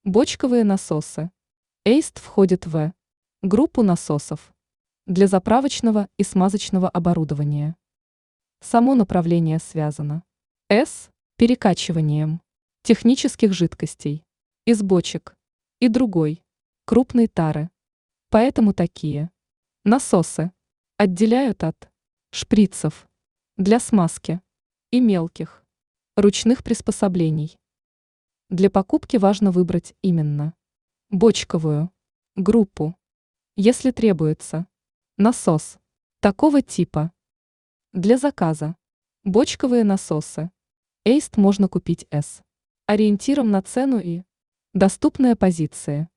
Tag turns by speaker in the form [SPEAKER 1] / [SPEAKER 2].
[SPEAKER 1] Бочковые насосы. ЭЙСТ входит в группу насосов для заправочного и смазочного оборудования. Само направление связано с перекачиванием технических жидкостей из бочек и другой крупной тары. Поэтому такие насосы отделяют от шприцев для смазки и мелких ручных приспособлений. Для покупки важно выбрать именно бочковую группу, если требуется насос такого типа. Для заказа бочковые насосы ЭЙСТ можно купить с ориентиром на цену и доступные позиции.